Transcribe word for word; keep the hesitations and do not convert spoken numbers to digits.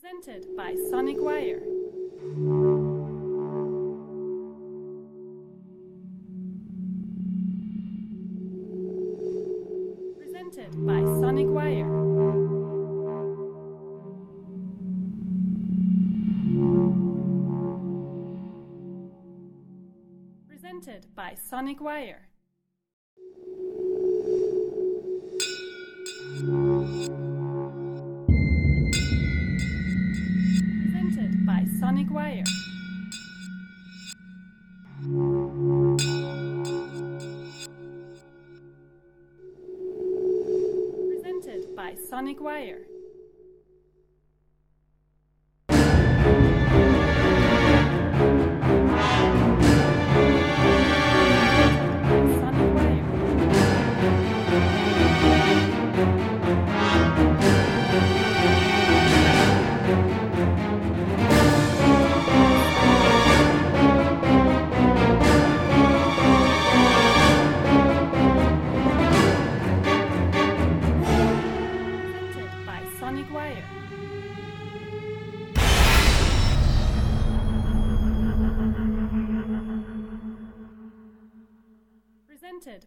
Presented by Sonic Wire. Presented by Sonic Wire. Presented by Sonic Wire. Presented by Sonic Wire. Presented by Sonic Wire. Sonic Wire. Presented